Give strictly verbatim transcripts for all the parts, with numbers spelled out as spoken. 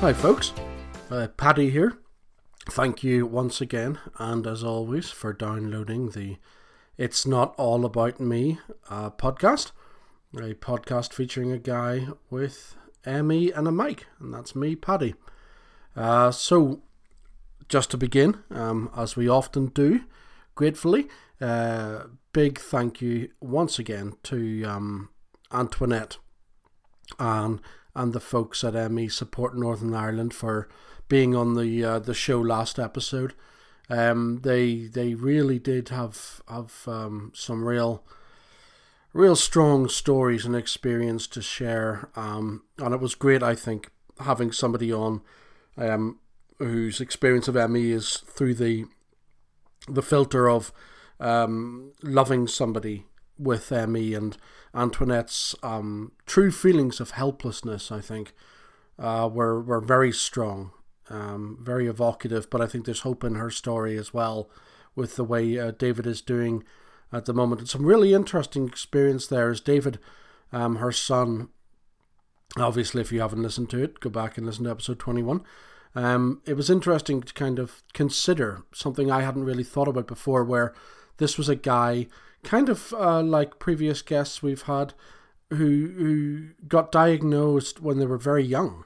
Hi folks, uh, Paddy here. Thank you once again, and as always, for downloading the It's Not All About Me uh, podcast. A podcast featuring a guy with me and a mic, and that's me, Paddy. Uh, so, just to begin, um, as we often do, gratefully, uh, big thank you once again to um, Antoinette and and the folks at M E Support Northern Ireland for being on the uh, the show last episode. Um, they they really did have have um, some real real strong stories and experience to share, um, and it was great. I think having somebody on um, whose experience of M E is through the the filter of um, loving somebody with M E, and Antoinette's um, true feelings of helplessness, I think, uh, were were very strong, um, very evocative. But I think there's hope in her story as well, with the way uh, David is doing at the moment. And some really interesting experience there is David, um, her son. Obviously, if you haven't listened to it, go back and listen to episode twenty-one. Um, it was interesting to kind of consider something I hadn't really thought about before, where this was a guy, kind of uh, like previous guests we've had, who who got diagnosed when they were very young.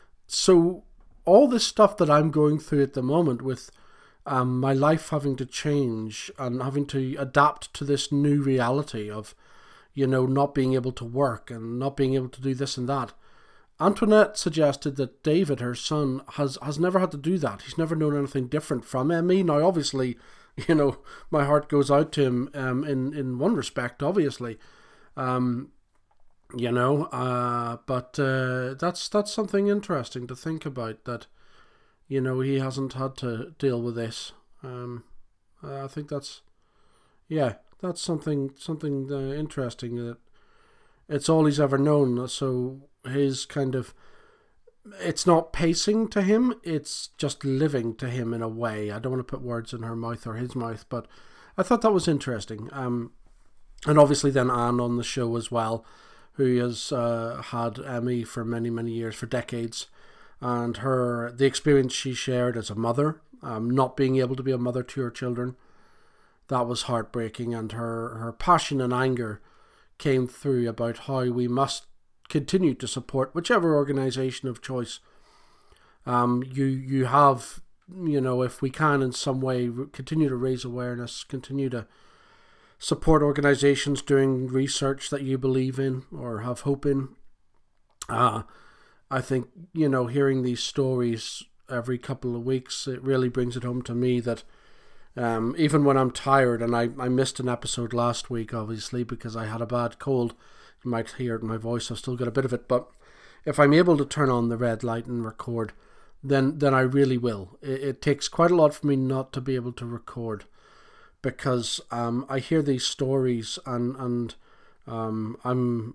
So all this stuff that I'm going through at the moment with um, my life having to change and having to adapt to this new reality of, you know, not being able to work and not being able to do this and that. Antoinette suggested that David, her son, has, has never had to do that. He's never known anything different from M E. Now, obviously, you know, my heart goes out to him um, in, in one respect, obviously. Um, you know, uh, but uh, that's that's something interesting to think about, that, you know, he hasn't had to deal with this. Um, I think that's, yeah, that's something, something uh, interesting, that it's all he's ever known. So his kind of, it's not pacing to him, it's just living to him in a way. I don't want to put words in her mouth or his mouth, but I thought that was interesting. Um, and obviously then Anne on the show as well, who has uh, had M E for many, many years, for decades. And her, the experience she shared as a mother, um, not being able to be a mother to her children, that was heartbreaking. And her, her passion and anger came through about how we must continue to support whichever organisation of choice um, you you have, you know, if we can in some way continue to raise awareness, continue to support organisations doing research that you believe in or have hope in. Uh, I think, you know, hearing these stories every couple of weeks, it really brings it home to me that um, even when I'm tired, and I, I missed an episode last week, obviously, because I had a bad cold. You might hear it in my voice, I've still got a bit of it, but if I'm able to turn on the red light and record, then then I really will. It, it takes quite a lot for me not to be able to record, because um, I hear these stories and and um, I'm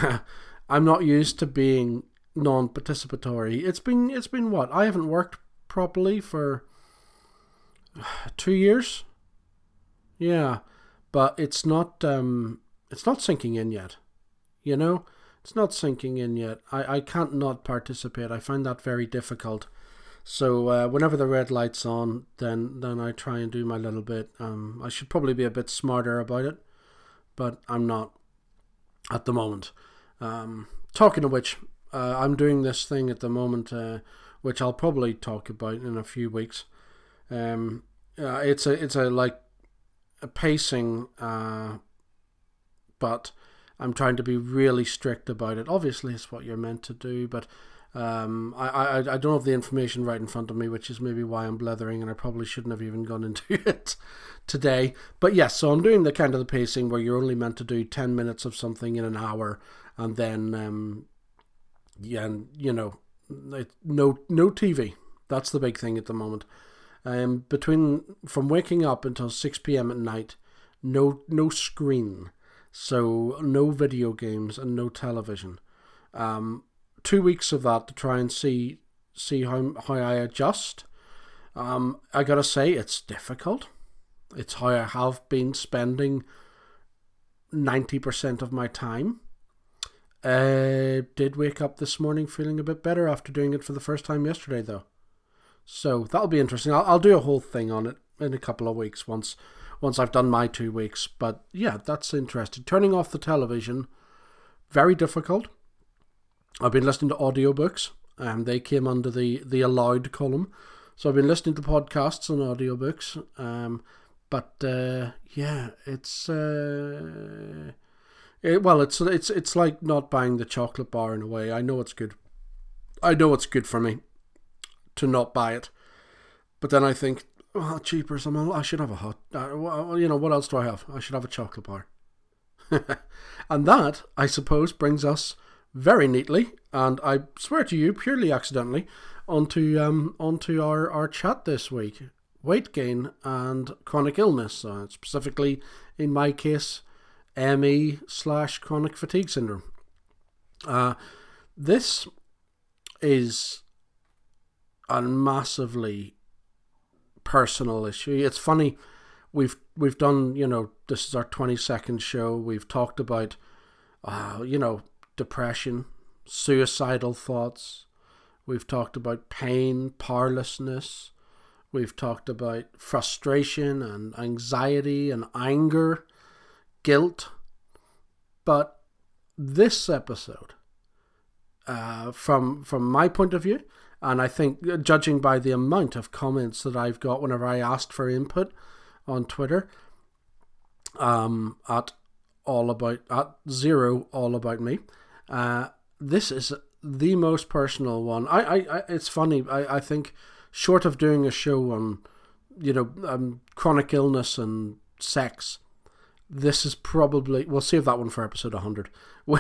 I'm not used to being non-participatory. It's been it's been what? I haven't worked properly for two years. Yeah, but it's not um, it's not sinking in yet. You know, it's not sinking in yet. I, I can't not participate. I find that very difficult. So uh, whenever the red light's on, then then I try and do my little bit. Um, I should probably be a bit smarter about it, but I'm not at the moment. Um, talking of which, uh, I'm doing this thing at the moment, uh, which I'll probably talk about in a few weeks. Um, uh, it's a it's a like a pacing, uh, but I'm trying to be really strict about it. Obviously, it's what you're meant to do, but um, I, I, I don't have the information right in front of me, which is maybe why I'm blethering, and I probably shouldn't have even gone into it today. But yes, so I'm doing the kind of the pacing where you're only meant to do ten minutes of something in an hour, and then, um, yeah, and, you know, no no T V. That's the big thing at the moment. Um, between from waking up until six p.m. at night, no no screen. So no video games and no television. Um, two weeks of that to try and see see how how I adjust. Um, I gotta say it's difficult. It's how I have been spending ninety percent of my time. Uh, did wake up this morning feeling a bit better after doing it for the first time yesterday, though. So that'll be interesting. I'll, I'll do a whole thing on it in a couple of weeks once once I've done my two weeks. But yeah, that's interesting. Turning off the television, very difficult. I've been listening to audiobooks. Um, they came under the, the allowed column. So I've been listening to podcasts and audiobooks. Um, but uh, yeah, it's... Uh, it, well, it's it's it's like not buying the chocolate bar in a way. I know it's good. I know it's good for me to not buy it. But then I think, oh, cheapers, I'm a, I should have a hot... Uh, you know, what else do I have? I should have a chocolate bar. And that, I suppose, brings us very neatly, and I swear to you, purely accidentally, onto um onto our, our chat this week. Weight gain and chronic illness, uh, specifically, in my case, M E slash chronic fatigue syndrome. Uh, this is a massively personal issue. It's funny, we've we've done, you know, this is our twenty-second show. We've talked about, uh, you know, depression, suicidal thoughts. We've talked about pain, powerlessness. We've talked about frustration and anxiety and anger, guilt. But this episode, uh, from from my point of view, and I think judging by the amount of comments that I've got whenever I asked for input on Twitter, um, at all about at zero all about me, uh, this is the most personal one. I, I, I it's funny. I, I think short of doing a show on, you know, um, chronic illness and sex, this is probably, we'll save that one for episode one hundred.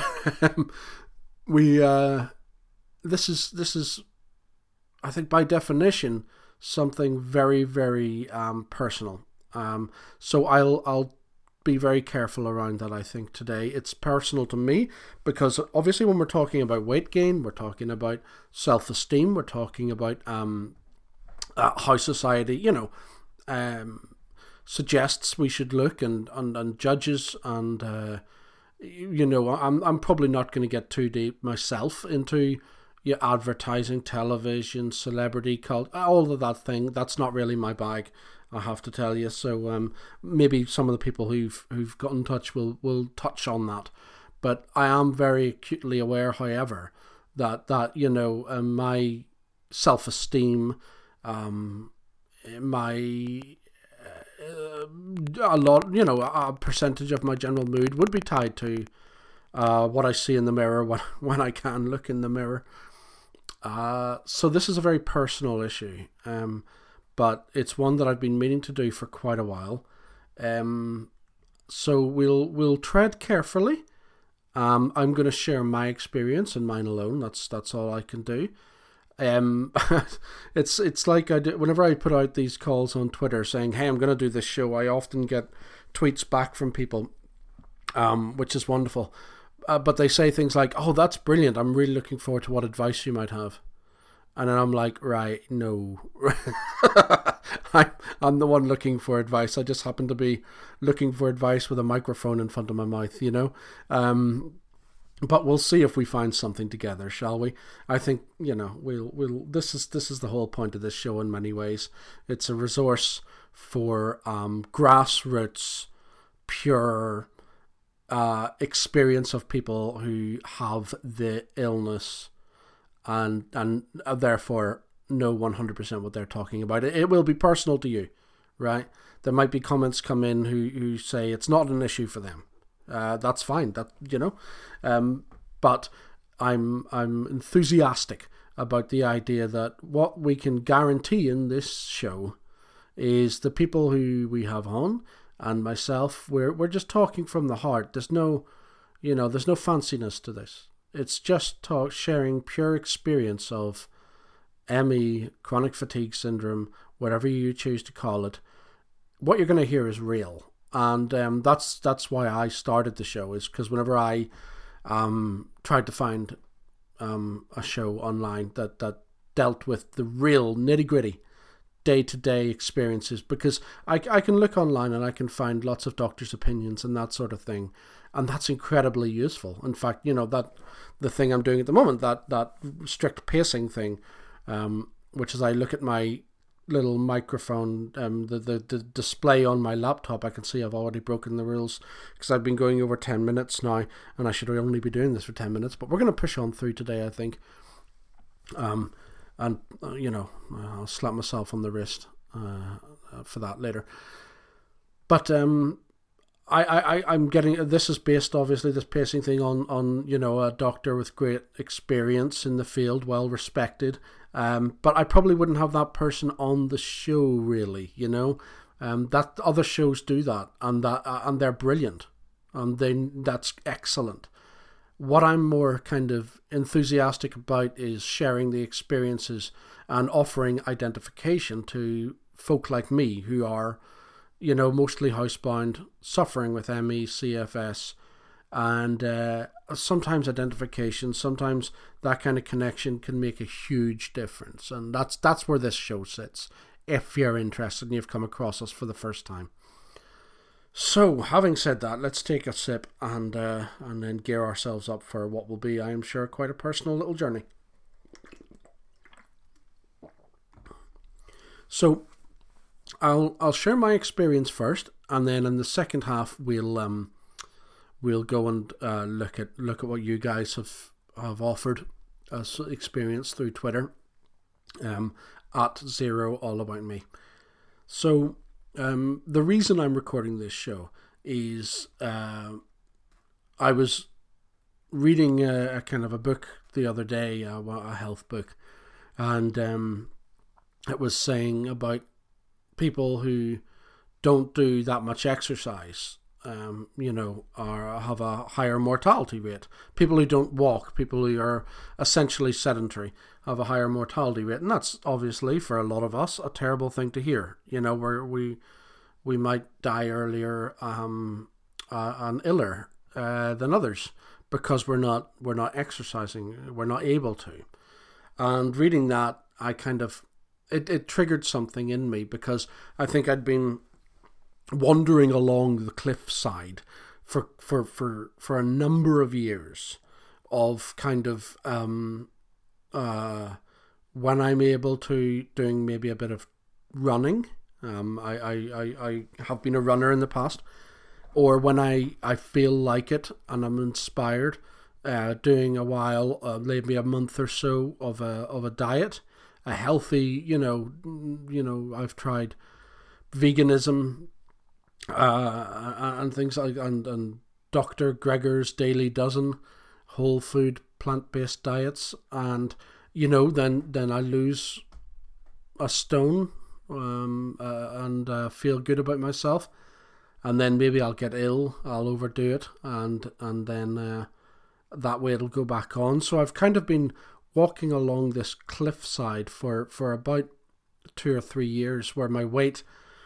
we uh, this is this is, I think by definition, something very very um, personal. Um, so I'll I'll be very careful around that. I think today it's personal to me because obviously when we're talking about weight gain, we're talking about self-esteem, we're talking about um, uh, how society, you know, um, suggests we should look and and, and judges and uh, you know, I'm I'm probably not going to get too deep myself into yeah, advertising, television, celebrity cult, all of that thing. That's not really my bag, I have to tell you. So um, maybe some of the people who've who've got in touch will, will touch on that. But I am very acutely aware, however, that, that you know, uh, my self-esteem, um, my... Uh, a lot, you know, a percentage of my general mood would be tied to uh, what I see in the mirror when, when I can look in the mirror. Uh, so this is a very personal issue, um, but it's one that I've been meaning to do for quite a while. Um, so we'll we'll tread carefully. Um, I'm going to share my experience and mine alone. That's that's all I can do. Um, it's it's like I do, whenever I put out these calls on Twitter saying, "Hey, I'm going to do this show," I often get tweets back from people, um, which is wonderful. Uh, but they say things like, "Oh, that's brilliant! I'm really looking forward to what advice you might have." And then I'm like, "Right, no, I'm I'm the one looking for advice. I just happen to be looking for advice with a microphone in front of my mouth, you know." Um, But we'll see if we find something together, shall we? I think, you know, we'll we'll. This is this is the whole point of this show in many ways. It's a resource for um, grassroots, pure uh, experience of people who have the illness and and therefore know one hundred percent what they're talking about. It, it will be personal to you, right? There might be comments come in who, who say it's not an issue for them. Uh, that's fine. That you know, um, but I'm I'm enthusiastic about the idea that what we can guarantee in this show is the people who we have on and myself. We're we're just talking from the heart. There's no, you know, there's no fanciness to this. It's just talk, sharing pure experience of M E, chronic fatigue syndrome, whatever you choose to call it. What you're going to hear is real. And um, that's that's why I started the show, is because whenever I um, tried to find um, a show online that, that dealt with the real nitty-gritty day-to-day experiences, because I, I can look online and I can find lots of doctors' opinions and that sort of thing, and that's incredibly useful. In fact, you know, that the thing I'm doing at the moment, that that strict pacing thing, um, which is I look at my little microphone, um, the, the, the display on my laptop, I can see I've already broken the rules because I've been going over ten minutes now, and I should only be doing this for ten minutes, but we're going to push on through today, I think. Um, and, uh, you know, I'll slap myself on the wrist uh, for that later. But um, I, I, I'm getting, this is based, obviously, this pacing thing on, on, you know, a doctor with great experience in the field, well respected. Um, but I probably wouldn't have that person on the show, really, you know. Um, that other shows do that, and that uh, and they're brilliant, and they that's excellent. What I'm more kind of enthusiastic about is sharing the experiences and offering identification to folk like me who are, you know, mostly housebound, suffering with M E, C F S, and uh, sometimes identification, sometimes that kind of connection can make a huge difference. And that's that's where this show sits, if you're interested and you've come across us for the first time. So, having said that, let's take a sip and uh, and then gear ourselves up for what will be, I am sure, quite a personal little journey. So, I'll I'll share my experience first, and then in the second half we'll um we'll go and uh, look at look at what you guys have have offered as experience through Twitter, um at Zero All About Me. So um the reason I'm recording this show is uh, I was reading a, a kind of a book the other day, a, a health book, and um it was saying about people who don't do that much exercise, um, you know, or have a higher mortality rate. People who don't walk, people who are essentially sedentary, have a higher mortality rate. And that's obviously, for a lot of us, a terrible thing to hear. You know, where we we might die earlier um, uh, and iller uh, than others because we're not we're not exercising, we're not able to. And reading that, I kind of It, it triggered something in me, because I think I'd been wandering along the cliffside for for, for, for a number of years of kind of um, uh, when I'm able to, doing maybe a bit of running. Um, I, I, I, I have been a runner in the past, or when I, I feel like it and I'm inspired, uh, doing a while, uh, maybe a month or so of a of a diet. A healthy, you know, you know, I've tried veganism uh, and things like, and, and Doctor Greger's Daily Dozen, whole food, plant-based diets, and, you know, then, then I lose a stone um, uh, and uh, feel good about myself, and then maybe I'll get ill, I'll overdo it, and, and then uh, that way it'll go back on. So I've kind of been walking along this cliffside for, for about two or three years, where my weight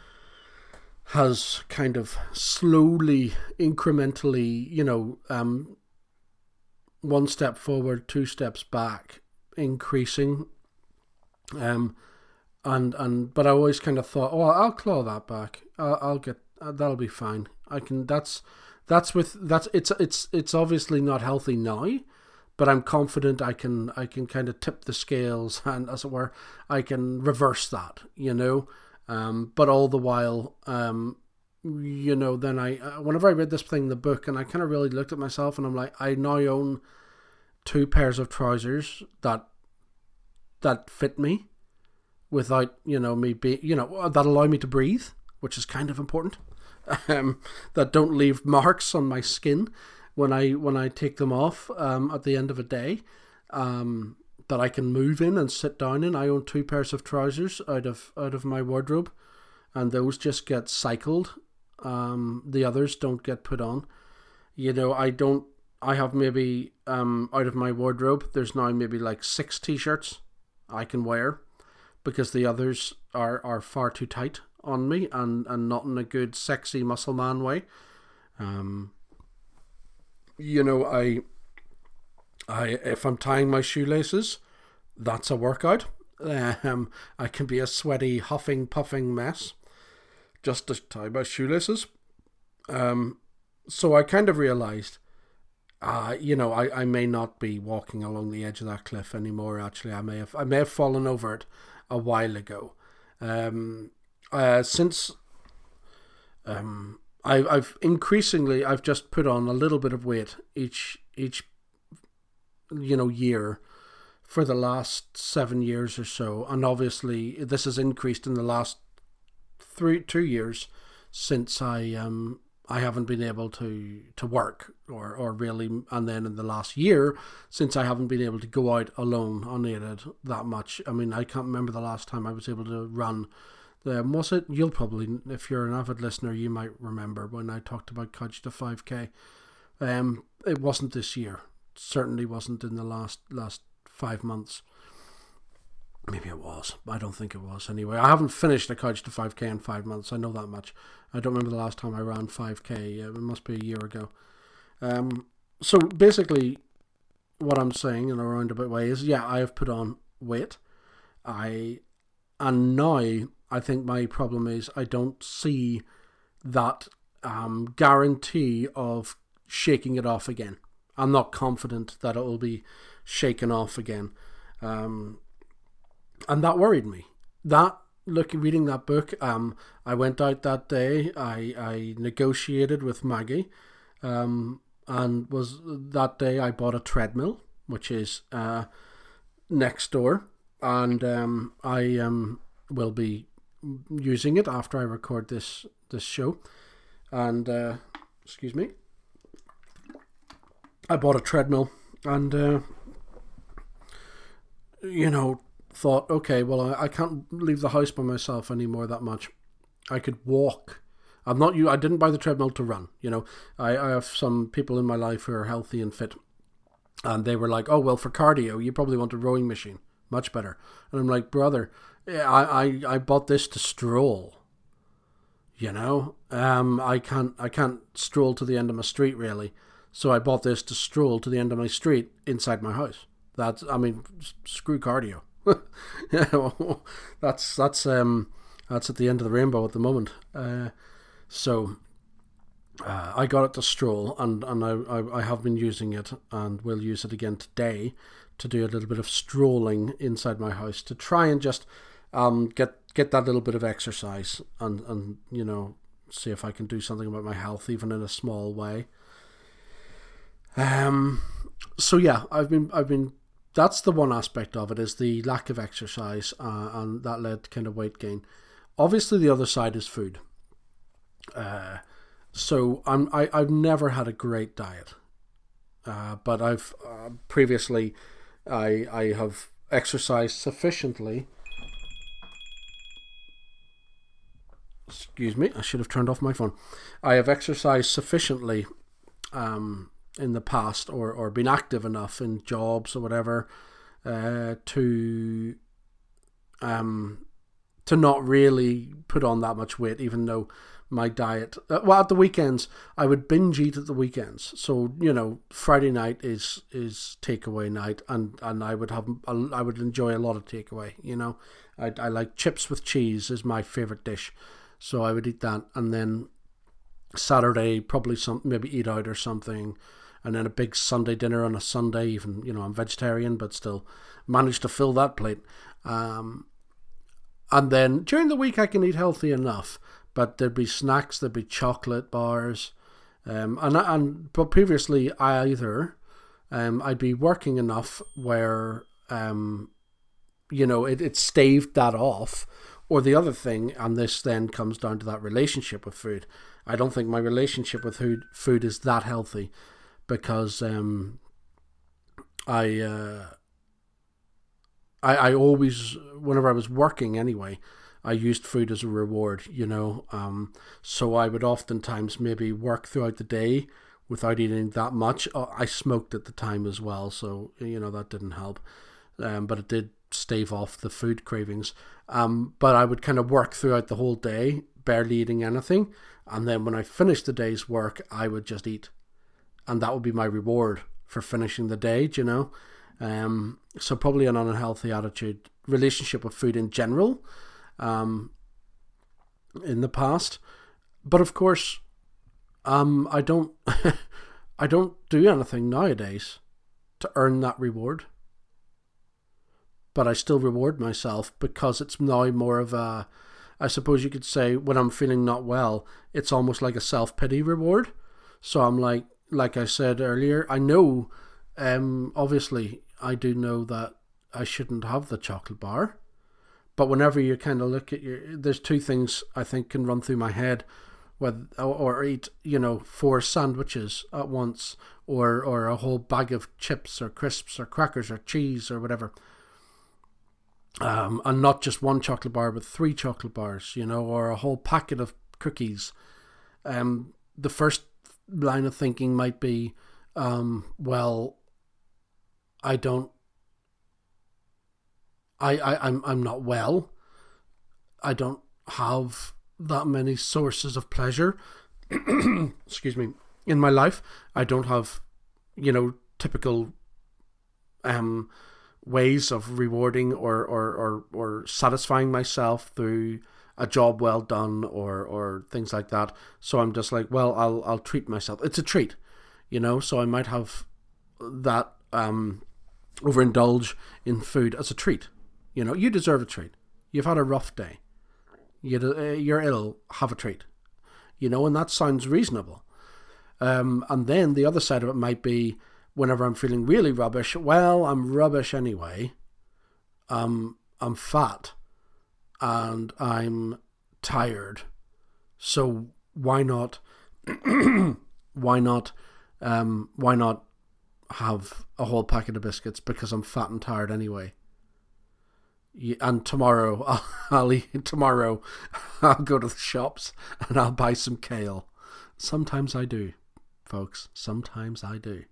has kind of slowly, incrementally, you know, um, one step forward, two steps back, increasing. Um, and and but I always kind of thought, oh, I'll claw that back. I'll, I'll get uh, that'll be fine. I can. That's that's with that's it's it's it's obviously not healthy now. But I'm confident I can I can kind of tip the scales, and, as it were, I can reverse that, you know. Um, but all the while, um, you know, then I, uh, whenever I read this thing in the book, and I kind of really looked at myself, and I'm like, I now own two pairs of trousers that that fit me, without, you know, me be, you know, that allow me to breathe, which is kind of important. Um, that don't leave marks on my skin when I when I take them off um, at the end of a day, um, that I can move in and sit down in. I own two pairs of trousers out of out of my wardrobe, and those just get cycled. Um, the others don't get put on. You know, I don't. I have maybe um, out of my wardrobe, there's now maybe like six t-shirts I can wear, because the others are, are far too tight on me, and, and not in a good sexy muscle man way. Um. You know, I, I if I'm tying my shoelaces, that's a workout. Um, I can be a sweaty, huffing, puffing mess just to tie my shoelaces. Um, so I kind of realized, uh, you know, I, I may not be walking along the edge of that cliff anymore. Actually, I may have I may have fallen over it a while ago. Um, uh, since um, I, I've increasingly I've just put on a little bit of weight each each you know year for the last seven years or so, and obviously this has increased in the last three two years since I um I haven't been able to to work or or really, and then in the last year since I haven't been able to go out alone unaided that much. I mean, I can't remember the last time I was able to run. Um, was it? You'll probably, if you're an avid listener, you might remember when I talked about Couch to five K. Um, it wasn't this year. Certainly wasn't in the last last five months. Maybe it was. I don't think it was. Anyway, I haven't finished a Couch to five K in five months. I know that much. I don't remember the last time I ran five K. It must be a year ago. Um, so basically, what I'm saying in a roundabout way is, yeah, I have put on weight. I and now I think my problem is I don't see that um, guarantee of shaking it off again. I'm not confident that it will be shaken off again. Um, and that worried me. That, look, reading that book, um, I went out that day, I, I negotiated with Maggie, um, and was that day I bought a treadmill, which is uh, next door, and um, I um, will be using it after I record this, this show. And, uh, excuse me, I bought a treadmill and, uh, you know, thought, okay, well, I, I can't leave the house by myself anymore that much. I could walk. I'm not you. I didn't buy the treadmill to run. You know, I, I have some people in my life who are healthy and fit, and they were like, oh, well, for cardio, you probably want a rowing machine. Much better. And I'm like, brother, I, I, I bought this to stroll. You know, um, I can't I can't stroll to the end of my street really. So I bought this to stroll to the end of my street inside my house. That's, I mean, screw cardio. that's that's um that's at the end of the rainbow at the moment. Uh, so uh, I got it to stroll, and and I, I I have been using it, and will use it again today to do a little bit of strolling inside my house to try and just um get get that little bit of exercise, and and you know, see if I can do something about my health even in a small way. Um. So yeah, I've been I've been. That's the one aspect of it, is the lack of exercise, uh, and that led to kind of weight gain. Obviously, the other side is food. Uh, so I'm I, I've never had a great diet, uh, but I've uh, previously I I have exercised sufficiently. Excuse me, I should have turned off my phone. I have exercised sufficiently um, in the past, or, or been active enough in jobs or whatever, uh, to um, to not really put on that much weight, even though my diet, uh, well, at the weekends, I would binge eat at the weekends. So, you know, Friday night is is takeaway night, and, and I would have, I would enjoy a lot of takeaway, you know. I, I like chips with cheese is my favourite dish. So I would eat that, and then Saturday probably some maybe eat out or something, and then a big Sunday dinner on a Sunday. Even, you know, I'm vegetarian, but still managed to fill that plate. Um, and then during the week I can eat healthy enough, but there'd be snacks, there'd be chocolate bars, um, and and but previously either um I'd be working enough where um you know it it staved that off. Or the other thing, and this then comes down to that relationship with food. I don't think my relationship with food food is that healthy, because um, I, uh, I I always, whenever I was working anyway, I used food as a reward, you know. Um, so I would oftentimes maybe work throughout the day without eating that much. I smoked at the time as well, so you know that didn't help. Um, but it did stave off the food cravings. Um, but I would kind of work throughout the whole day, barely eating anything, and then when I finished the day's work, I would just eat, and that would be my reward for finishing the day, do you know? Um, so probably an unhealthy attitude, relationship with food in general, um, in the past. But of course, Um, I don't, I don't do anything nowadays to earn that reward. But I still reward myself because it's now more of a, I suppose you could say, when I'm feeling not well, it's almost like a self-pity reward. So I'm like, like I said earlier, I know, um, obviously, I do know that I shouldn't have the chocolate bar. But whenever you kind of look at your, there's two things I think can run through my head, with, or, or eat, you know, four sandwiches at once, or or a whole bag of chips or crisps or crackers or cheese or whatever. Um, and not just one chocolate bar, but three chocolate bars, you know, or a whole packet of cookies. Um, the first line of thinking might be, um, well, I don't, I, I, I'm, I'm not well. I don't have that many sources of pleasure, excuse me, in my life. I don't have, you know, typical, um, ways of rewarding or, or, or, or satisfying myself through a job well done or, or things like that. So I'm just like, well, I'll, I'll treat myself. It's a treat, you know, so I might have that, um, overindulge in food as a treat. You know, you deserve a treat. You've had a rough day. You, uh, you're ill, have a treat. You know, and that sounds reasonable. Um, and then the other side of it might be, whenever I'm feeling really rubbish, well, I'm rubbish anyway. Um, I'm fat and I'm tired. So why not, why not, um, why not have a whole packet of biscuits because I'm fat and tired anyway? And tomorrow, I'll, I'll eat, tomorrow I'll go to the shops and I'll buy some kale. Sometimes I do, folks. Sometimes I do.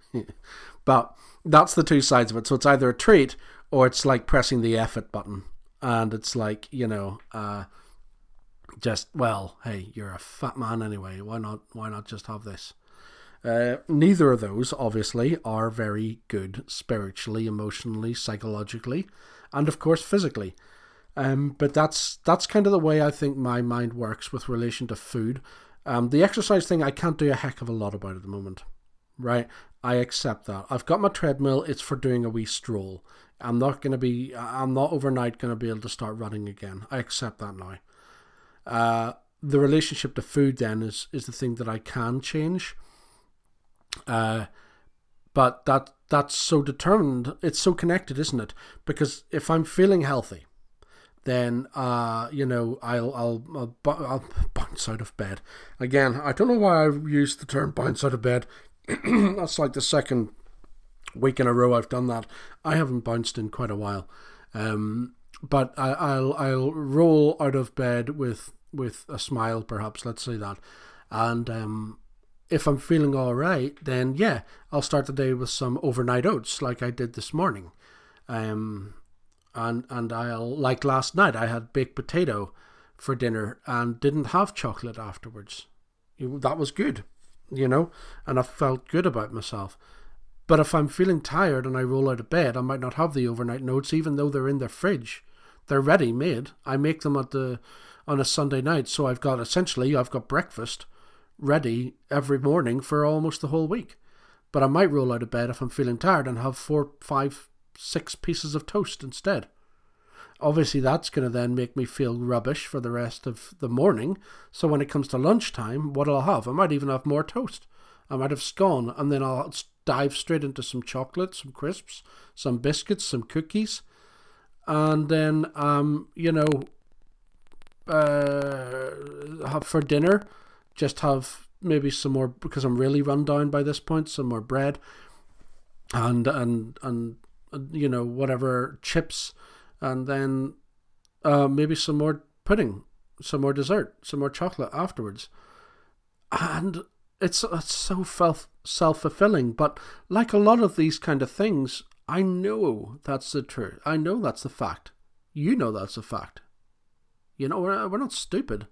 But that's the two sides of it. So it's either a treat or it's like pressing the F it button. And it's like, you know, uh, just, well, hey, you're a fat man anyway. Why not, why not just have this? Uh, neither of those, obviously, are very good spiritually, emotionally, psychologically, and of course physically. Um, but that's that's kind of the way I think my mind works with relation to food. Um, the exercise thing I can't do a heck of a lot about at the moment. Right, I accept that. I've got my treadmill. It's for doing a wee stroll. I'm not going to be, I'm not overnight going to be able to start running again. I accept that now. Uh, the relationship to food then is, is the thing that I can change. Uh, but that that's so determined. It's so connected, isn't it? Because if I'm feeling healthy, then uh, you know, I'll I'll I'll, I'll bounce out of bed. Again, I don't know why I used the term bounce out of bed. That's like the second week in a row I've done that. I haven't bounced in quite a while, um, but I, I'll I'll roll out of bed with with a smile, perhaps. Let's say that, and um, if I'm feeling all right, then yeah, I'll start the day with some overnight oats, like I did this morning, um, and and I'll like last night I had baked potato for dinner and didn't have chocolate afterwards. That was good. You know, and I felt good about myself. But if I'm feeling tired and I roll out of bed, I might not have the overnight oats, even though they're in the fridge. They're ready made. I make them at the on a Sunday night, so I've got essentially I've got breakfast ready every morning for almost the whole week. But I might roll out of bed if I'm feeling tired and have four, five, six pieces of toast instead. Obviously, that's going to then make me feel rubbish for the rest of the morning. So when it comes to lunchtime, what I'll have, I might even have more toast. I might have scone, and then I'll dive straight into some chocolate, some crisps, some biscuits, some cookies. And then, um, you know, uh, have for dinner, just have maybe some more, because I'm really run down by this point, some more bread. And, and, and, you know, whatever, chips. And then uh, maybe some more pudding, some more dessert, some more chocolate afterwards. And it's, it's so self-fulfilling. But like a lot of these kind of things, I know that's the truth. I know that's the fact. You know that's a fact. You know, we're, we're not stupid.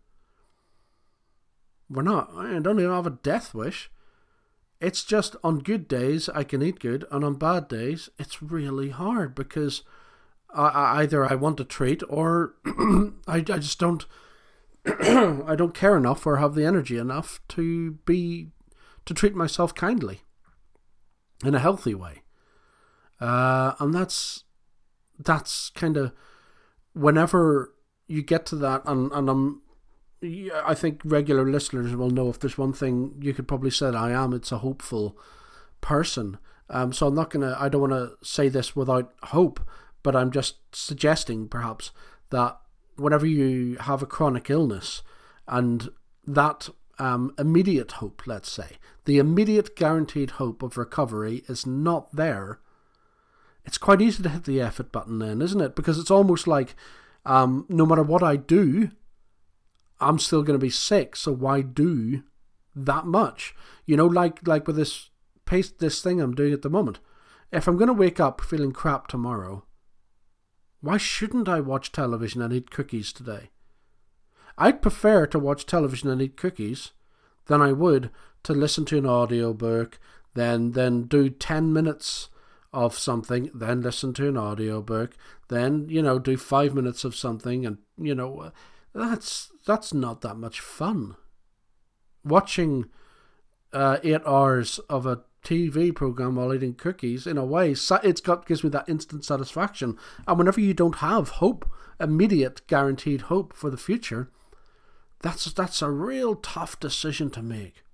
We're not. I don't even have a death wish. It's just on good days I can eat good, and on bad days it's really hard because I, I, either I want a treat or I, I just don't I don't care enough or have the energy enough to be to treat myself kindly in a healthy way. Uh, and that's that's kind of whenever you get to that, and, and I'm I think regular listeners will know if there's one thing you could probably say that I am, it's a hopeful person. Um, so I'm not gonna I don't want to say this without hope, but I'm just suggesting perhaps that whenever you have a chronic illness and that um, immediate hope, let's say, the immediate guaranteed hope of recovery is not there, it's quite easy to hit the F it button then, isn't it? Because it's almost like um, no matter what I do, I'm still going to be sick, so why do that much? You know, like like with this pace, this thing I'm doing at the moment. If I'm going to wake up feeling crap tomorrow, why shouldn't I watch television and eat cookies today? I'd prefer to watch television and eat cookies than I would to listen to an audiobook, then then do ten minutes of something, then listen to an audiobook, then, you know, do five minutes of something, and, you know, that's that's not that much fun. Watching uh, eight hours of a T V program while eating cookies, in a way, it's got gives me that instant satisfaction. And whenever you don't have hope, immediate guaranteed hope for the future, that's that's a real tough decision to make.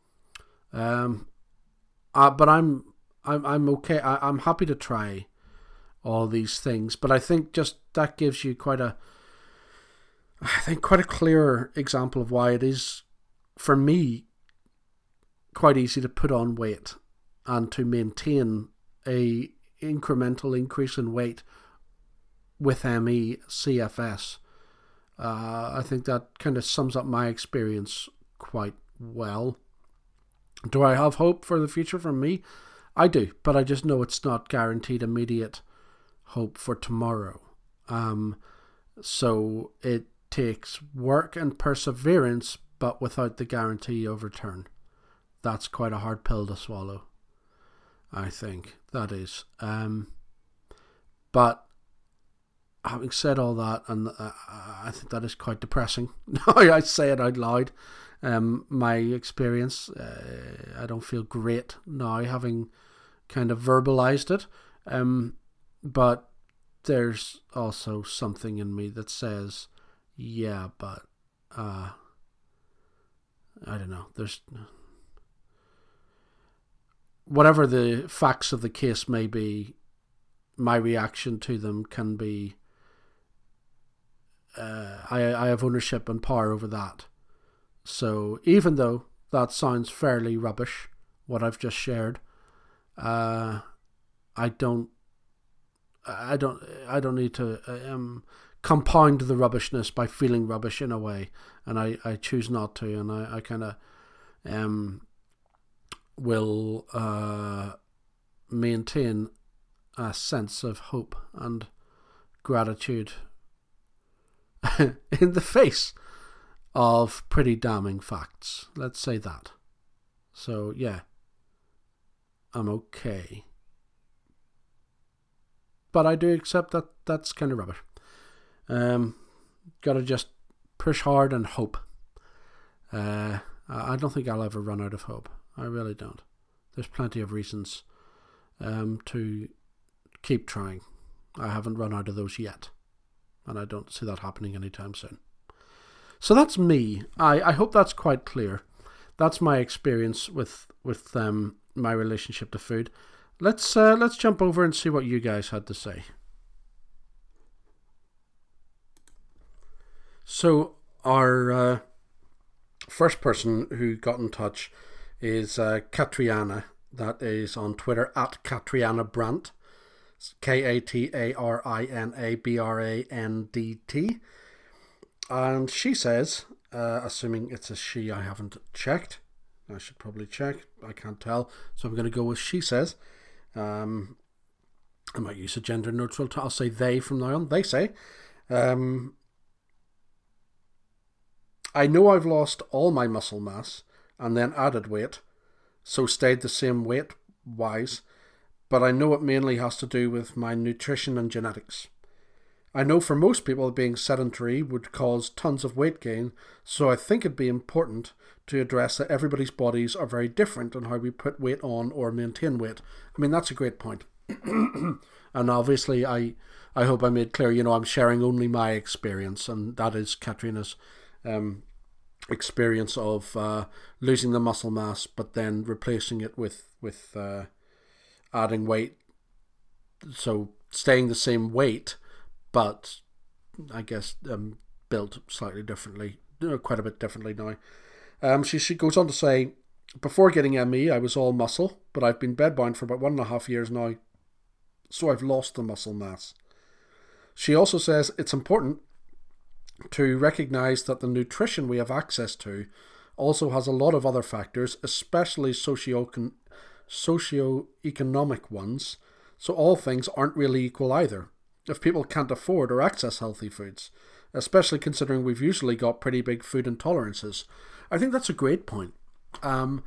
Um, uh, but I'm I'm I'm okay. I, I'm happy to try all these things, but I think just that gives you quite a, I think quite a clear example of why it is, for me, quite easy to put on weight and to maintain a incremental increase in weight with M E C F S. Uh, I think that kind of sums up my experience quite well. Do I have hope for the future for me? I do, but I just know it's not guaranteed immediate hope for tomorrow. Um, so it takes work and perseverance, but without the guarantee of return. That's quite a hard pill to swallow, I think. That is. Um, but having said all that, and uh, I think that is quite depressing. Now I say it out loud. Um, my experience, uh, I don't feel great now having kind of verbalized it. Um, but there's also something in me that says, yeah, but uh, I don't know. There's whatever the facts of the case may be, my reaction to them can be, uh, I, I have ownership and power over that. So even though that sounds fairly rubbish, what I've just shared, uh, I don't, I don't, I don't need to um, compound the rubbishness by feeling rubbish in a way, and I, I choose not to, and I, I kind of um, will uh, maintain a sense of hope and gratitude in the face of pretty damning facts. Let's say that. So yeah, I'm okay. But I do accept that that's kind of rubbish. Um, gotta just push hard and hope. Uh, I don't think I'll ever run out of hope. I really don't. There's plenty of reasons um, to keep trying. I haven't run out of those yet. And I don't see that happening anytime soon. So that's me. I, I hope that's quite clear. That's my experience with with um, my relationship to food. Let's uh, let's jump over and see what you guys had to say. So our uh, first person who got in touch is uh, Katriana. That is on Twitter at Katriana Brandt. K A T A R I N A B R A N D T. And she says, uh, assuming it's a she, I haven't checked. I should probably check. I can't tell. So I'm going to go with she says. Um, I might use a gender neutral. T- I'll say they from now on. They say, um, I know I've lost all my muscle mass and then added weight, so stayed the same weight-wise, but I know it mainly has to do with my nutrition and genetics. I know for most people being sedentary would cause tons of weight gain, so I think it'd be important to address that everybody's bodies are very different on how we put weight on or maintain weight. I mean, that's a great point. And obviously, I I hope I made clear, you know, I'm sharing only my experience, and that is Katrina's um, experience of uh, losing the muscle mass, but then replacing it with, with uh, adding weight. So staying the same weight, but I guess um, built slightly differently, quite a bit differently now. Um, she, she goes on to say, before getting M E, I was all muscle, but I've been bedbound for about one and a half years now, so I've lost the muscle mass. She also says it's important to recognise that the nutrition we have access to also has a lot of other factors, especially socio socio-economic ones, so all things aren't really equal either. If people can't afford or access healthy foods, especially considering we've usually got pretty big food intolerances. I think that's a great point. Um,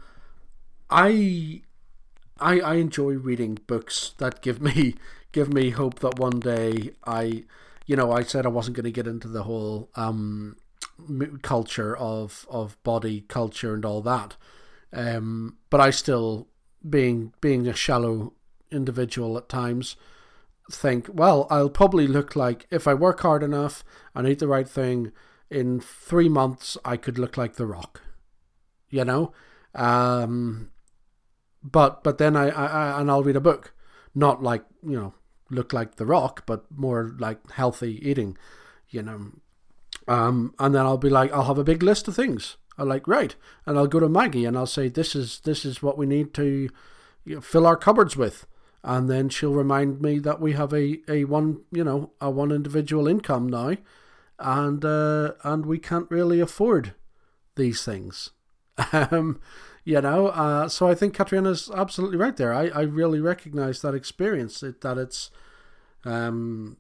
I, I, I enjoy reading books that give me give me hope that one day I, you know, I said I wasn't going to get into the whole um, culture of of body culture and all that, um, but I still, being being a shallow individual at times, think, well, I'll probably look like, if I work hard enough and eat the right thing, in three months I could look like The Rock, you know. Um, but but then I, I and I'll read a book, not like, you know, look like The Rock, but more like healthy eating, you know. Um, and then I'll be like, I'll have a big list of things I like, right, and I'll go to Maggie and I'll say, this is this is what we need to, you know, fill our cupboards with. And then she'll remind me that we have a, a one, you know, a one individual income now, and uh, and we can't really afford these things. um, you know, uh, so I think Katrina's absolutely right there. I, I really recognize that experience, it, that it's, um,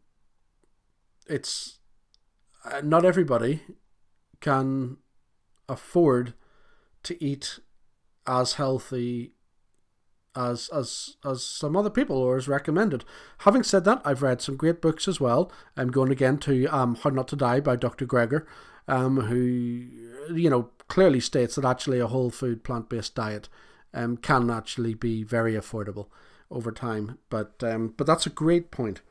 it's, uh, not everybody can afford to eat as healthy as as as some other people, or as recommended. Having said that, I've read some great books as well. I'm going again to um, How Not to Die by Doctor Greger, um, who, you know, clearly states that actually a whole food plant-based diet um, can actually be very affordable over time. But um, but that's a great point.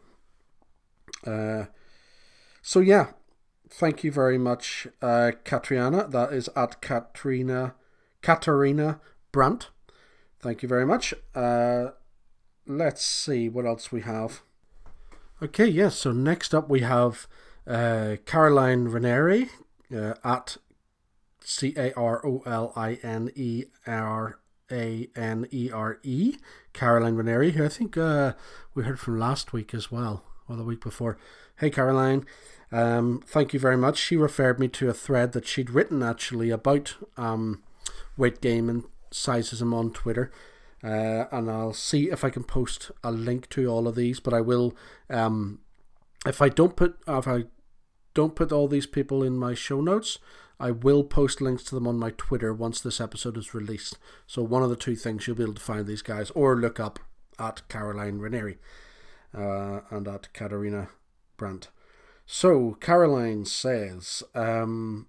Uh, so yeah, thank you very much, uh, Katriana. That is at Katrina Katarina Brandt. Thank you very much. Uh, let's see what else we have. Okay, yes, yeah, so next up we have uh, Caroline Raniere uh, at C A R O L I N E R A N E R E, Caroline Raniere, who I think uh, we heard from last week as well, or the week before. Hey Caroline, um, thank you very much. She referred me to a thread that she'd written actually about um, weight gain and sizeism on Twitter, uh, and I'll see if I can post a link to all of these. But I will, um, if I don't put if I don't put all these people in my show notes, I will post links to them on my Twitter once this episode is released. So one of the two things, you'll be able to find these guys, or look up at Caroline Raniere uh, and at Katarina Brandt. So Caroline says, um,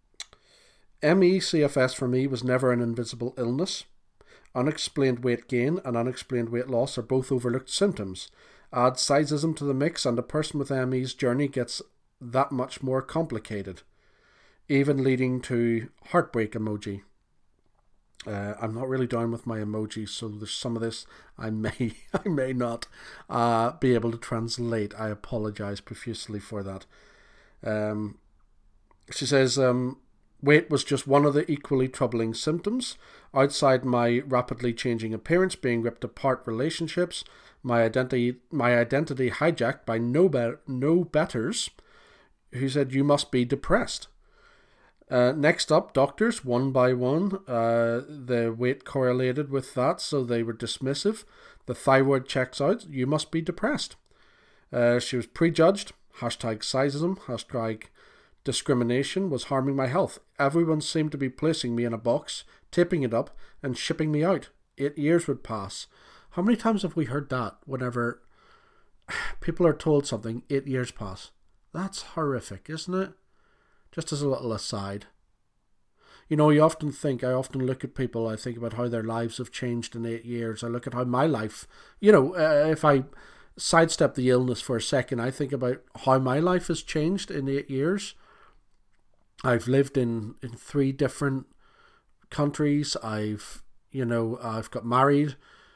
M E C F S for me was never an invisible illness. Unexplained weight gain and unexplained weight loss are both overlooked symptoms. Add sizeism to the mix and a person with M E's journey gets that much more complicated, even leading to heartbreak emoji. Uh, I'm not really down with my emojis, so there's some of this I may I may not uh, be able to translate. I apologize profusely for that. Um, she says, um, weight was just one of the equally troubling symptoms. Outside my rapidly changing appearance, being ripped apart relationships, my identity my identity hijacked by no, be- no betters who said you must be depressed. Uh, next up, doctors, one by one, uh, the weight correlated with that, so they were dismissive. The thyroid checks out, you must be depressed. Uh, she was prejudged, hashtag sizeism, hashtag discrimination was harming my health. Everyone seemed to be placing me in a box, taping it up, and shipping me out. Eight years would pass. How many times have we heard that whenever people are told something, eight years pass? That's horrific, isn't it? Just as a little aside. You know, you often think, I often look at people, I think about how their lives have changed in eight years. I look at how my life, you know, uh, if I sidestep the illness for a second, I think about how my life has changed in eight years. I've lived in, in three different countries. I've, you know, I've got married.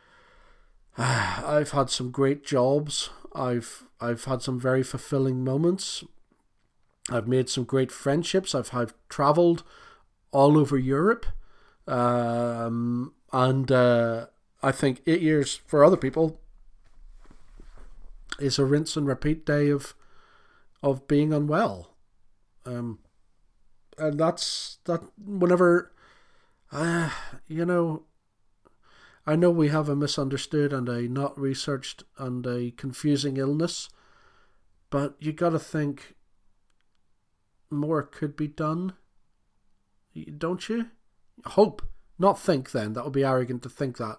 I've had some great jobs. I've I've had some very fulfilling moments. I've made some great friendships. I've, I've travelled all over Europe. Um, and uh, I think eight years for other people is a rinse and repeat day of of being unwell. Um, and that's that whenever, uh, you know, I know we have a misunderstood and a not researched and a confusing illness, but you got to think more could be done, don't you? Hope, not think then. That would be arrogant to think that.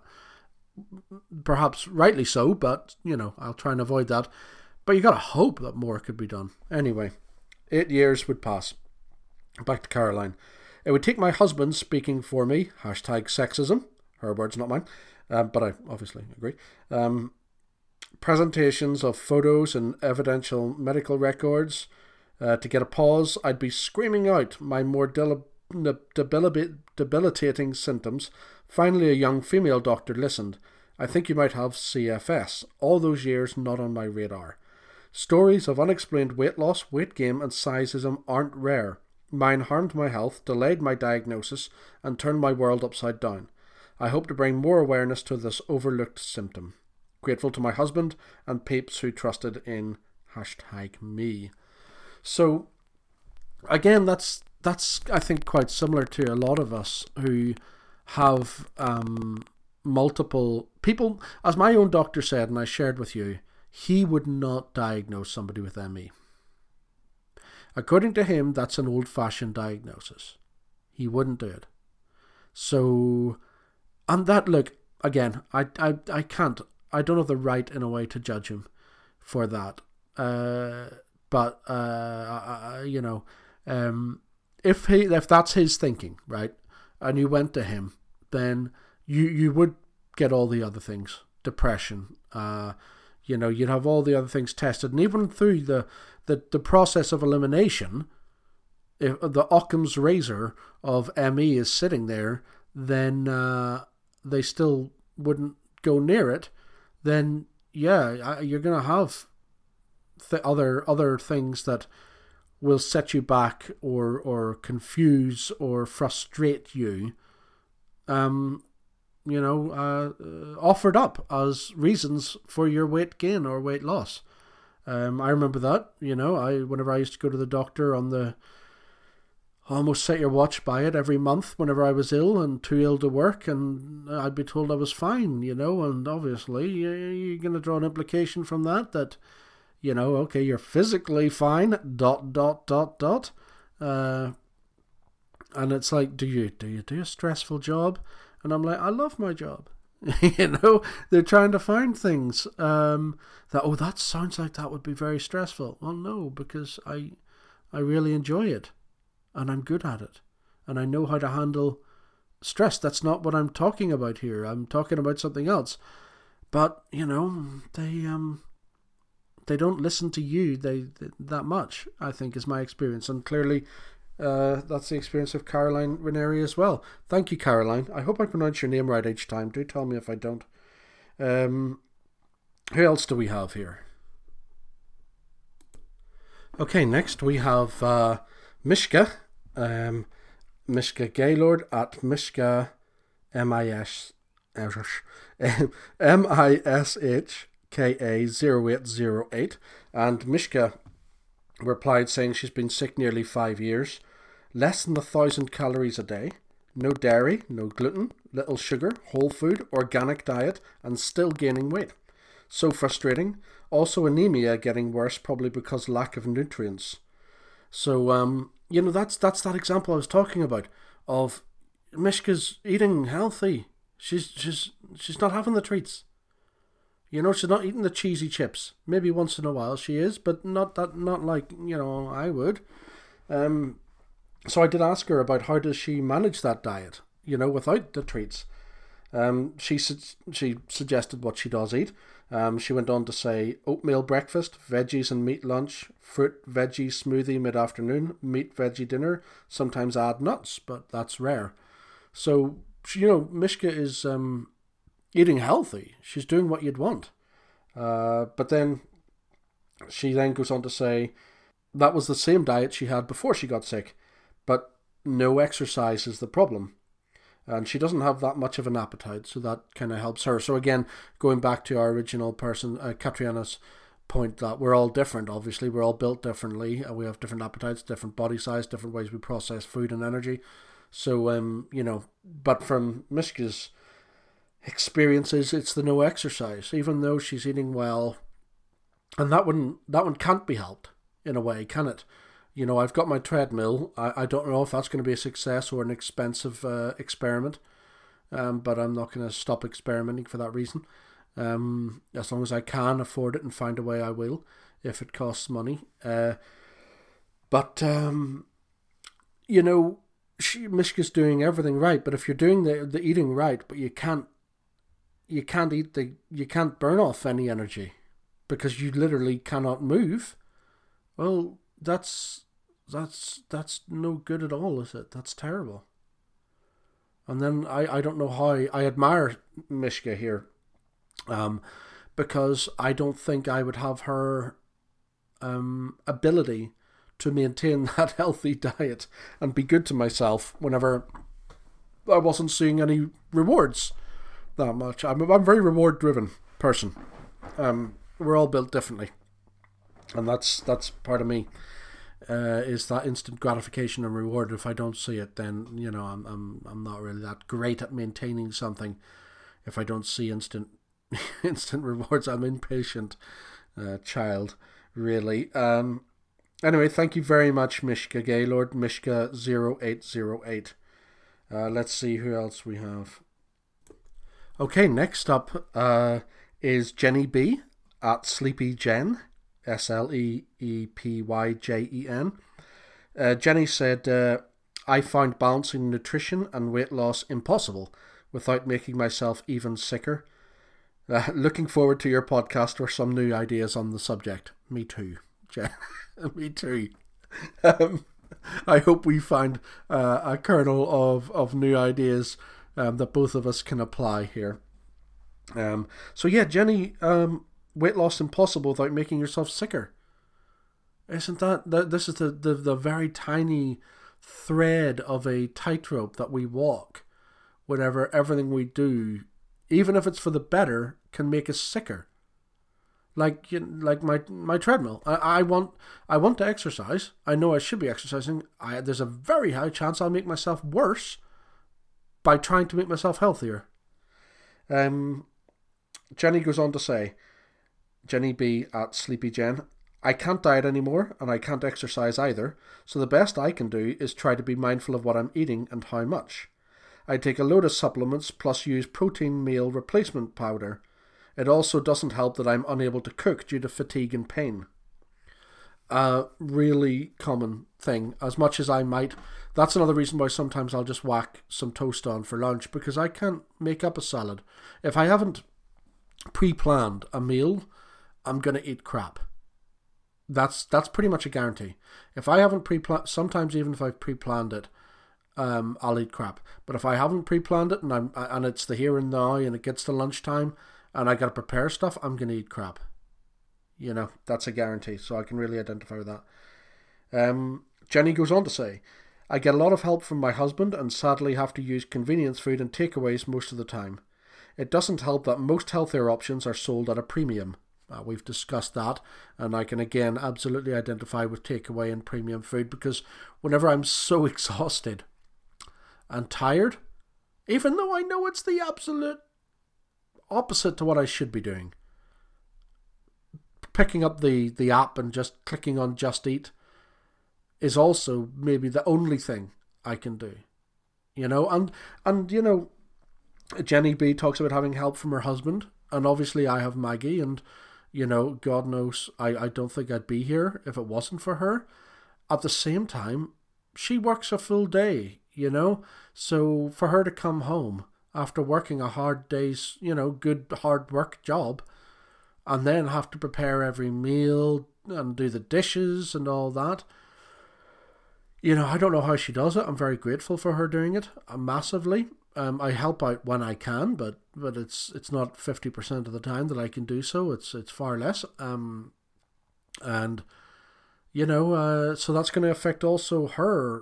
Perhaps rightly so, but, you know, I'll try and avoid that. But you got to hope that more could be done. Anyway, eight years would pass. Back to Caroline. It would take my husband speaking for me, hashtag sexism, her words, not mine, uh, but I obviously agree. Um, presentations of photos and evidential medical records. Uh, to get a pause, I'd be screaming out my more del- debil- debilitating symptoms. Finally, a young female doctor listened. I think you might have C F S. All those years not on my radar. Stories of unexplained weight loss, weight gain and sizeism aren't rare. Mine harmed my health, delayed my diagnosis, and turned my world upside down. I hope to bring more awareness to this overlooked symptom. Grateful to my husband and peeps who trusted in hashtag me. So, again, that's, that's I think, quite similar to a lot of us who have um, multiple people. As my own doctor said, and I shared with you, he would not diagnose somebody with M E. According to him, that's an old-fashioned diagnosis. He wouldn't do it. So, and that, look, again, I, I, I can't, I don't have the right in a way to judge him for that. Uh, but, uh, I, I, you know, um, if he, if that's his thinking, right, and you went to him, then you, you would get all the other things, depression, uh, you know, you'd have all the other things tested, and even through the, the, the process of elimination, if the Occam's razor of M E is sitting there, then uh, they still wouldn't go near it, then yeah, you're going to have th- other other things that will set you back or or confuse or frustrate you, um, you know, uh, offered up as reasons for your weight gain or weight loss. Um, I remember that, you know, I whenever I used to go to the doctor on the, almost set your watch by it every month whenever I was ill and too ill to work, and I'd be told I was fine, you know, and obviously you're going to draw an implication from that that, you know, okay, you're physically fine, dot, dot, dot, dot. Uh, and it's like, do you, do you do a stressful job? And I'm like, I love my job. You know, they're trying to find things um, that, oh, that sounds like that would be very stressful. Well, no, because I, I really enjoy it and I'm good at it and I know how to handle stress. That's not what I'm talking about here. I'm talking about something else. But, you know, they, um, they don't listen to you they, they that much, I think, is my experience. And clearly, uh, that's the experience of Caroline Ranieri as well. Thank you, Caroline. I hope I pronounce your name right each time. Do tell me if I don't. Um, who else do we have here? Okay, next we have uh, Mishka. Um, Mishka Gaylord at Mishka M I S M I S H K A zero eight zero eight, and Mishka replied saying she's been sick nearly five years, less than a thousand calories a day, no dairy, no gluten, little sugar, whole food, organic diet, and still gaining weight. So frustrating. Also anemia getting worse, probably because lack of nutrients. So um, you know, that's that's that example I was talking about of Mishka's eating healthy. She's she's she's not having the treats. You know, she's not eating the cheesy chips. Maybe once in a while she is, but not that, not like, you know, I would. Um, so I did ask her about how does she manage that diet, you know, without the treats. Um, she su- she suggested what she does eat. Um, she went on to say oatmeal breakfast, veggies and meat lunch, fruit, veggie smoothie mid-afternoon, meat, veggie dinner, sometimes add nuts, but that's rare. So, you know, Mishka is um, eating healthy. She's doing what you'd want. Uh, but then she then goes on to say that was the same diet she had before she got sick, but no exercise is the problem. And she doesn't have that much of an appetite, so that kind of helps her. So again, going back to our original person, uh, Katriana's point that we're all different, obviously. We're all built differently. And we have different appetites, different body size, different ways we process food and energy. So, um, you know, but from Mishka's experiences, it's the no exercise, even though she's eating well. And that one, that one can't be helped, in a way, can it? You know, I've got my treadmill. I, I don't know if that's going to be a success or an expensive uh, experiment. Um, but I'm not going to stop experimenting for that reason. Um, as long as I can afford it and find a way, I will, if it costs money. Uh, but, um, you know, she, Mishka's doing everything right. But if you're doing the, the eating right, but you can't, you can't eat the, you can't burn off any energy because you literally cannot move, well, that's... That's that's no good at all, is it? That's terrible. And then I, I don't know how I admire Mishka here, um, because I don't think I would have her um ability to maintain that healthy diet and be good to myself whenever I wasn't seeing any rewards that much. I'm I'm a very reward driven person. Um, we're all built differently, and that's that's part of me. Uh, is that instant gratification and reward. If I don't see it, then you know I'm I'm I'm not really that great at maintaining something. If I don't see instant instant rewards, I'm impatient uh, child, really. Um. Anyway, thank you very much, Mishka Gaylord, Mishka zero eight zero eight. Uh, let's see who else we have. Okay, next up uh, is Jenny B at Sleepy Jen. S L E E P Y J E N. Uh, Jenny said, uh, I find balancing nutrition and weight loss impossible without making myself even sicker. Uh, looking forward to your podcast or some new ideas on the subject. Me too, Jen. Me too. Um, I hope we find uh, a kernel of, of new ideas um, that both of us can apply here. Um, so yeah, Jenny... Um, weight loss impossible without making yourself sicker. Isn't that, that this is the, the, the very tiny thread of a tightrope that we walk whenever everything we do, even if it's for the better, can make us sicker. Like you like my my treadmill. I, I want I want to exercise. I know I should be exercising. I, there's a very high chance I'll make myself worse by trying to make myself healthier. Um, Jenny goes on to say, Jenny B at Sleepy Jen, I can't diet anymore and I can't exercise either, so the best I can do is try to be mindful of what I'm eating and how much. I take a load of supplements plus use protein meal replacement powder. It also doesn't help that I'm unable to cook due to fatigue and pain. A really common thing. As much as I might, that's another reason why sometimes I'll just whack some toast on for lunch, because I can't make up a salad. If I haven't pre-planned a meal, I'm going to eat crap. That's that's pretty much a guarantee. If I haven't pre-planned, sometimes even if I've pre-planned it, um, I'll eat crap. But if I haven't pre-planned it and I'm and it's the here and now and it gets to lunchtime and I got to prepare stuff, I'm going to eat crap. You know, that's a guarantee. So I can really identify with that. Um, Jenny goes on to say, I get a lot of help from my husband and sadly have to use convenience food and takeaways most of the time. It doesn't help that most healthier options are sold at a premium. Uh, we've discussed that, and I can again absolutely identify with takeaway and premium food, because whenever I'm so exhausted and tired, even though I know it's the absolute opposite to what I should be doing, picking up the, the app and just clicking on Just Eat is also maybe the only thing I can do. You know, and, and you know, Jenny B talks about having help from her husband. And obviously I have Maggie, and, you know, God knows I, I don't think I'd be here if it wasn't for her. At the same time, she works a full day, you know, so for her to come home after working a hard day's, you know, good hard work job, and then have to prepare every meal and do the dishes and all that, you know, I don't know how she does it. I'm very grateful for her doing it uh, massively. Um, I help out when I can, but but it's it's not fifty percent of the time that I can do so. It's it's far less. Um, and you know, uh, so that's going to affect also her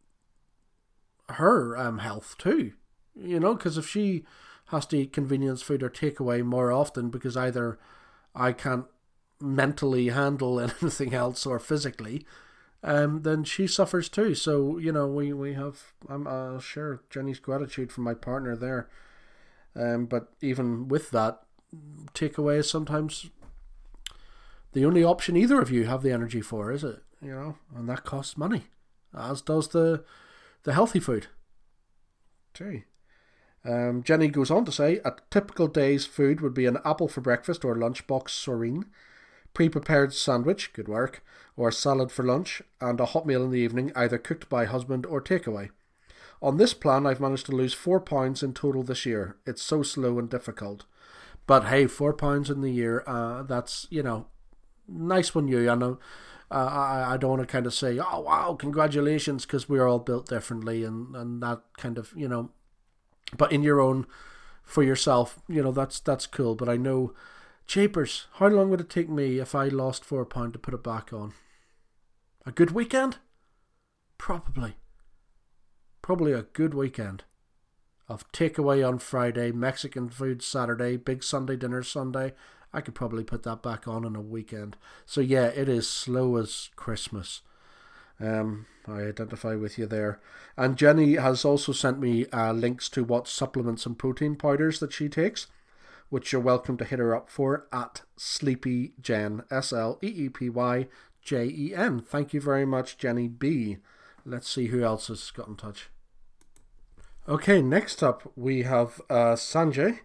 her um health too. You know, because if she has to eat convenience food or takeaway more often because either I can't mentally handle anything else or physically, um, then she suffers too. So, you know, we, we have, I'm uh, share Jenny's gratitude for my partner there. Um, but even with that, takeaway is sometimes the only option either of you have the energy for, is it? You know, and that costs money, as does the the healthy food too. Um, Jenny goes on to say, a typical day's food would be an apple for breakfast or lunchbox soreen, pre-prepared sandwich, good work, or salad for lunch, and a hot meal in the evening, either cooked by husband or takeaway. On this plan, I've managed to lose four pounds in total this year. It's so slow and difficult. But hey, four pounds in the year, uh, that's, you know, nice one you. I know, uh, I, I don't want to kind of say, oh wow, congratulations, because we're all built differently and, and that kind of, you know, but in your own, for yourself, you know, that's that's cool. But I know, japers, how long would it take me if I lost four pound to put it back on? A good weekend? Probably. Probably a good weekend of takeaway on Friday, Mexican food Saturday, big Sunday dinner Sunday. I could probably put that back on in a weekend. So yeah, it is slow as Christmas. Um, I identify with you there. And Jenny has also sent me uh, links to what supplements and protein powders that she takes, which you're welcome to hit her up for at SleepyJen, S L E E P Y J E N. Thank you very much, Jenny B. Let's see who else has got in touch. Okay, next up we have uh, Sanjay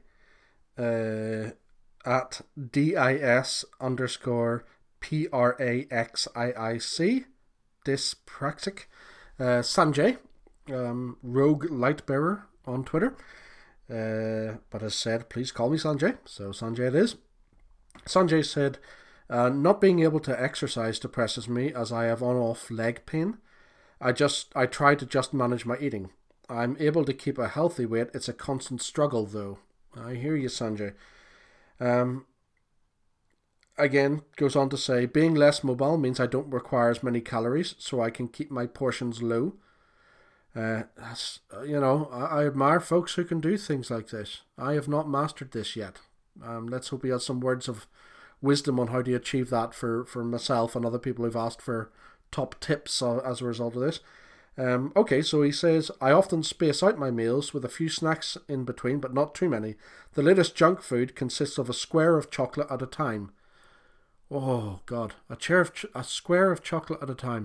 uh, at D I S underscore P R A X I I C. Dyspraxic. Uh, Sanjay, um, Rogue Lightbearer on Twitter. Uh, but as said, please call me Sanjay. So Sanjay it is. Sanjay said, uh, not being able to exercise depresses me as I have on-off leg pain. I just, I try to just manage my eating. I'm able to keep a healthy weight. It's a constant struggle though. I hear you, Sanjay. Um, Again, goes on to say, being less mobile means I don't require as many calories, so I can keep my portions low. Uh, that's, you know, I, I admire folks who can do things like this. I have not mastered this yet. Um, let's hope we have some words of wisdom on how to achieve that for, for myself and other people who've asked for top tips as a result of this. Um, okay, so he says, I often space out my meals with a few snacks in between, but not too many. The latest junk food consists of a square of chocolate at a time. Oh God, a chair of ch- a square of chocolate at a time.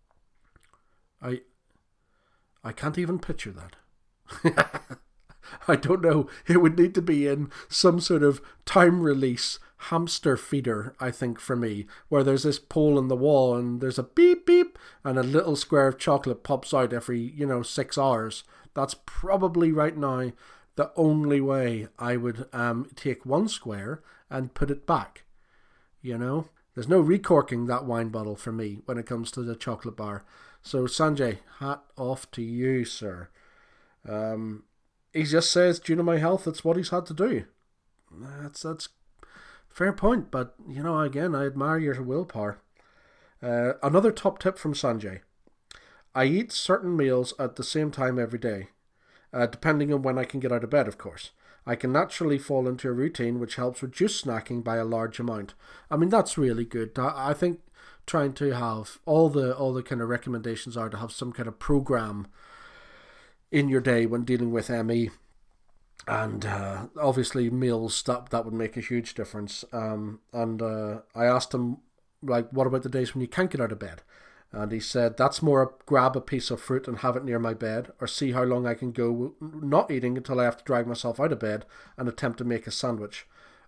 I I can't even picture that. I don't know. It would need to be in some sort of time release hamster feeder, I think, for me, where there's this pole in the wall and there's a beep beep and a little square of chocolate pops out every, you know, six hours. That's probably right now the only way I would um take one square and put it back. You know, there's no recorking that wine bottle for me when it comes to the chocolate bar. So Sanjay, hat off to you, sir. Um, he just says, due to my health, it's what he's had to do. That's that's fair point, but you know, again, I admire your willpower. Uh, another top tip from Sanjay: I eat certain meals at the same time every day, uh, depending on when I can get out of bed, of course. I can naturally fall into a routine which helps reduce snacking by a large amount. I mean, that's really good. I think trying to have all the all the kind of recommendations are to have some kind of program in your day when dealing with M E, and uh, obviously meals, that that would make a huge difference. Um, and uh, I asked him, like, what about the days when you can't get out of bed? And he said, that's more grab a piece of fruit and have it near my bed, or see how long I can go not eating until I have to drag myself out of bed and attempt to make a sandwich.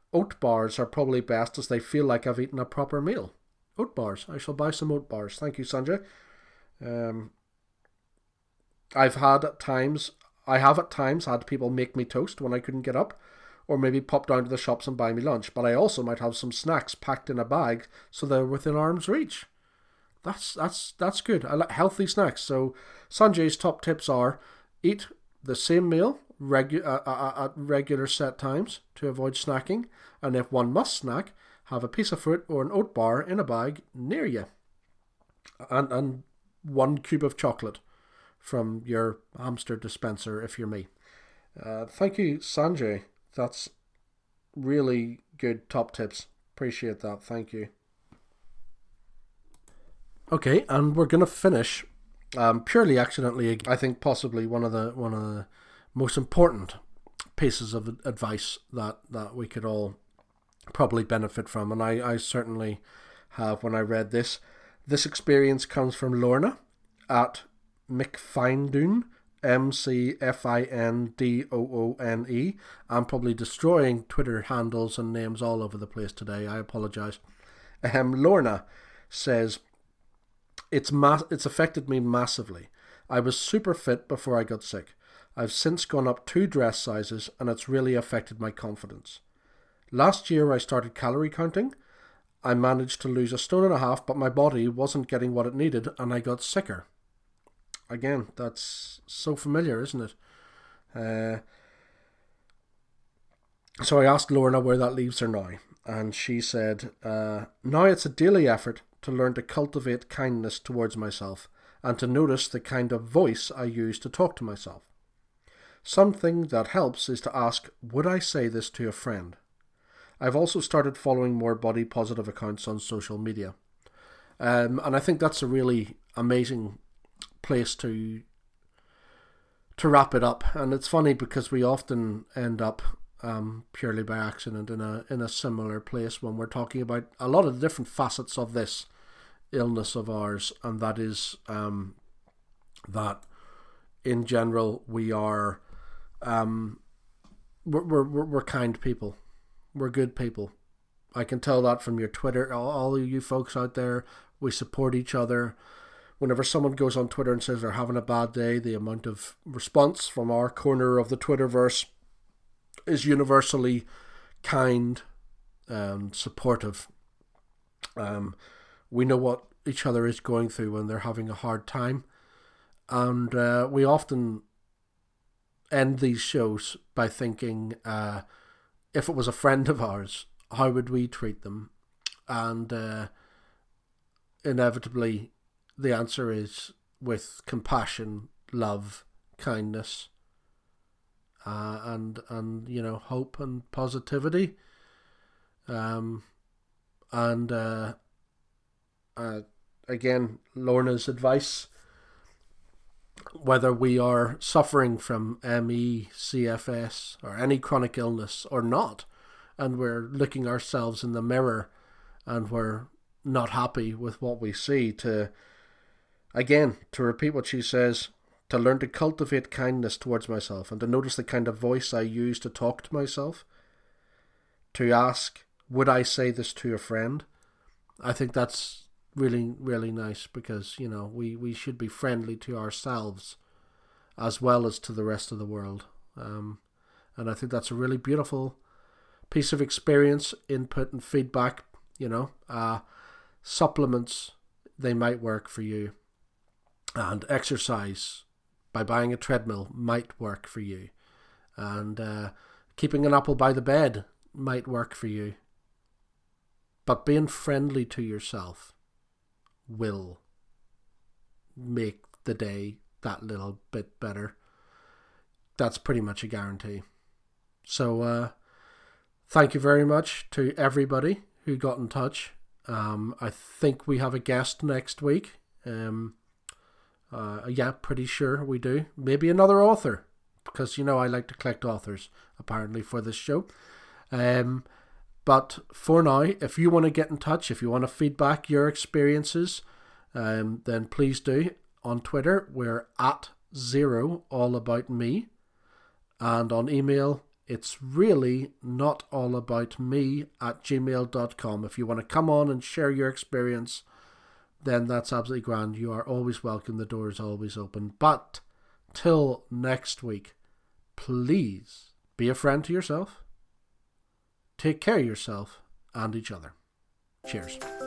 Oat bars are probably best as they feel like I've eaten a proper meal. Oat bars. I shall buy some oat bars. Thank you, Sanjay. Um, I've had at times, I have at times had people make me toast when I couldn't get up, or maybe pop down to the shops and buy me lunch. But I also might have some snacks packed in a bag so they're within arm's reach. That's that's that's good. I like healthy snacks. So Sanjay's top tips are: eat the same meal regu- uh, uh, at regular set times to avoid snacking, and if one must snack, have a piece of fruit or an oat bar in a bag near you, and and one cube of chocolate from your hamster dispenser if you're me. Uh, thank you, Sanjay. That's really good top tips. Appreciate that. Thank you. Okay, and we're gonna finish um, purely accidentally. I think possibly one of the one of the most important pieces of advice that, that we could all probably benefit from, and I, I certainly have when I read this. This experience comes from Lorna at McFindoon, M C F I N D O O N E. I'm probably destroying Twitter handles and names all over the place today. I apologise. Um, Lorna says, It's ma- it's affected me massively. I was super fit before I got sick. I've since gone up two dress sizes and it's really affected my confidence. Last year I started calorie counting. I managed to lose a stone and a half, but my body wasn't getting what it needed and I got sicker. Again, that's so familiar, isn't it? Uh, so I asked Lorna where that leaves her now, and she said, uh, now it's a daily effort to learn to cultivate kindness towards myself and to notice the kind of voice I use to talk to myself. Something that helps is to ask, would I say this to a friend? I've also started following more body positive accounts on social media. Um, and I think that's a really amazing place to to wrap it up. And it's funny because we often end up um, purely by accident in a in a similar place when we're talking about a lot of the different facets of this illness of ours, and that is um, that in general we are um, we're, we're we're kind people, we're good people. I can tell that from your Twitter. All, all of you folks out there, we support each other. Whenever someone goes on Twitter and says they're having a bad day, the amount of response from our corner of the Twitterverse is universally kind and supportive. Um, we know what each other is going through when they're having a hard time. And uh, we often end these shows by thinking, uh, if it was a friend of ours, how would we treat them? And uh, inevitably, the answer is with compassion, love, kindness, uh, and and you know, hope and positivity. Um, and uh, uh, again, Lorna's advice: whether we are suffering from M E, C F S, or any chronic illness or not, and we're looking ourselves in the mirror, and we're not happy with what we see, to Again, to repeat what she says, to learn to cultivate kindness towards myself and to notice the kind of voice I use to talk to myself. To ask, would I say this to a friend? I think that's really, really nice because, you know, we, we should be friendly to ourselves as well as to the rest of the world. Um, and I think that's a really beautiful piece of experience, input and feedback. You know, uh, supplements, they might work for you. And exercise by buying a treadmill might work for you. And uh, keeping an apple by the bed might work for you. But being friendly to yourself will make the day that little bit better. That's pretty much a guarantee. So uh, thank you very much to everybody who got in touch. Um, I think we have a guest next week. Um, Uh, yeah, pretty sure we do. Maybe another author, because, you know, I like to collect authors, apparently, for this show. Um, but for now, if you want to get in touch, if you want to feedback your experiences, um, then please do. On Twitter, we're at zero all about me. And on email, it's really not all about me at gmail dot com. If you want to come on and share your experience, then that's absolutely grand. You are always welcome. The door is always open. But till next week, please be a friend to yourself. Take care of yourself and each other. Cheers.